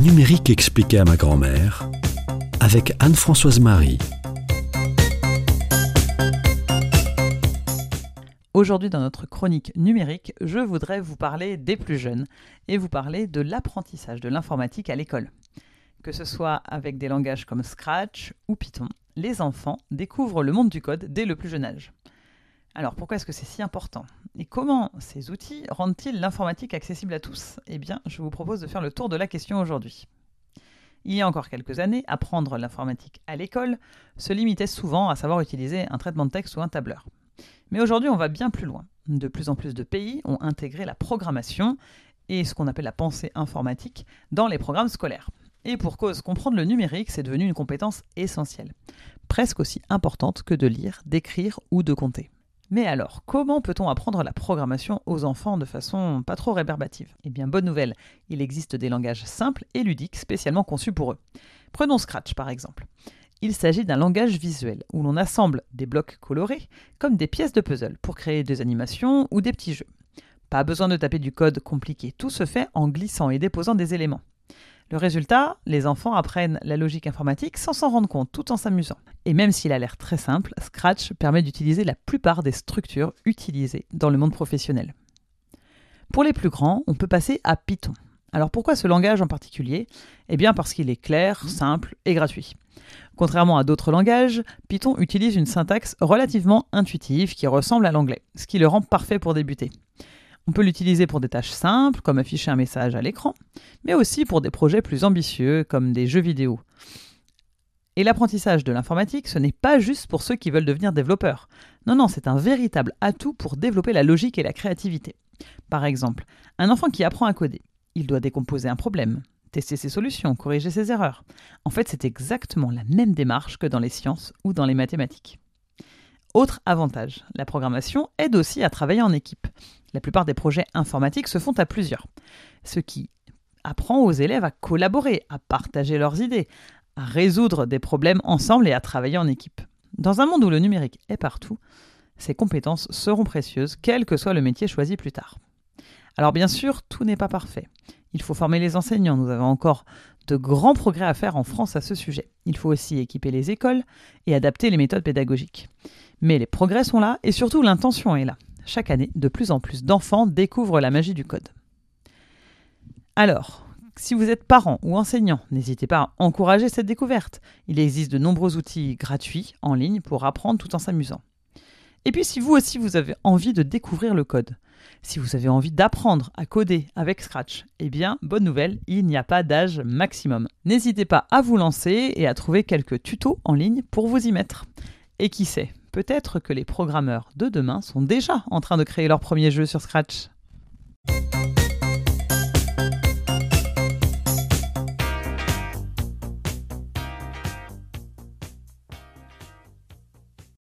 numérique expliqué à ma grand-mère avec Anne-Françoise Marie. Aujourd'hui, dans notre chronique numérique, je voudrais vous parler des plus jeunes et vous parler de l'apprentissage de l'informatique à l'école. Que ce soit avec des langages comme Scratch ou Python, les enfants découvrent le monde du code dès le plus jeune âge. Alors pourquoi est-ce que c'est si important ? Et comment ces outils rendent-ils l'informatique accessible à tous ? Eh bien, je vous propose de faire le tour de la question aujourd'hui. Il y a encore quelques années, apprendre l'informatique à l'école se limitait souvent à savoir utiliser un traitement de texte ou un tableur. Mais aujourd'hui, on va bien plus loin. De plus en plus de pays ont intégré la programmation et ce qu'on appelle la pensée informatique dans les programmes scolaires. Et pour cause, comprendre le numérique, c'est devenu une compétence essentielle, presque aussi importante que de lire, d'écrire ou de compter. Mais alors, comment peut-on apprendre la programmation aux enfants de façon pas trop rébarbative ? Eh bien, bonne nouvelle, il existe des langages simples et ludiques spécialement conçus pour eux. Prenons Scratch par exemple. Il s'agit d'un langage visuel où l'on assemble des blocs colorés comme des pièces de puzzle pour créer des animations ou des petits jeux. Pas besoin de taper du code compliqué, tout se fait en glissant et déposant des éléments. Le résultat, les enfants apprennent la logique informatique sans s'en rendre compte, tout en s'amusant. Et même s'il a l'air très simple, Scratch permet d'utiliser la plupart des structures utilisées dans le monde professionnel. Pour les plus grands, on peut passer à Python. Alors pourquoi ce langage en particulier ? Eh bien parce qu'il est clair, simple et gratuit. Contrairement à d'autres langages, Python utilise une syntaxe relativement intuitive qui ressemble à l'anglais, ce qui le rend parfait pour débuter. On peut l'utiliser pour des tâches simples, comme afficher un message à l'écran, mais aussi pour des projets plus ambitieux, comme des jeux vidéo. Et l'apprentissage de l'informatique, ce n'est pas juste pour ceux qui veulent devenir développeurs. Non, c'est un véritable atout pour développer la logique et la créativité. Par exemple, un enfant qui apprend à coder, il doit décomposer un problème, tester ses solutions, corriger ses erreurs. En fait, c'est exactement la même démarche que dans les sciences ou dans les mathématiques. Autre avantage, la programmation aide aussi à travailler en équipe. La plupart des projets informatiques se font à plusieurs, ce qui apprend aux élèves à collaborer, à partager leurs idées, à résoudre des problèmes ensemble et à travailler en équipe. Dans un monde où le numérique est partout, ces compétences seront précieuses, quel que soit le métier choisi plus tard. Alors bien sûr, tout n'est pas parfait. Il faut former les enseignants, nous avons encore de grands progrès à faire en France à ce sujet. Il faut aussi équiper les écoles et adapter les méthodes pédagogiques. Mais les progrès sont là et surtout l'intention est là. Chaque année, de plus en plus d'enfants découvrent la magie du code. Alors, si vous êtes parent ou enseignant, n'hésitez pas à encourager cette découverte. Il existe de nombreux outils gratuits en ligne pour apprendre tout en s'amusant. Et puis si vous aussi vous avez envie de découvrir le code, si vous avez envie d'apprendre à coder avec Scratch, eh bien, bonne nouvelle, il n'y a pas d'âge maximum. N'hésitez pas à vous lancer et à trouver quelques tutos en ligne pour vous y mettre. Et qui sait, peut-être que les programmeurs de demain sont déjà en train de créer leur premier jeu sur Scratch.